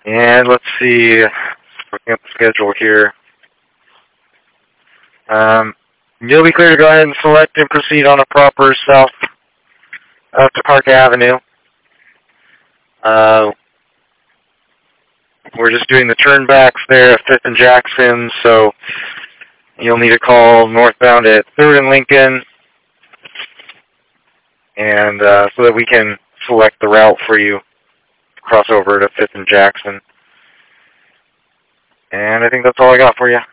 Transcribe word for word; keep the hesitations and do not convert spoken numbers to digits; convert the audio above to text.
And let's see, looking at the schedule here. Um, you'll be clear to go ahead and select and proceed on a proper south uh, to Park Avenue. Uh, we're just doing the turnbacks there at fifth and Jackson, so you'll need to call northbound at third and Lincoln, and uh, so that we can select the route for you to cross over to fifth and Jackson. And I think that's all I got for you.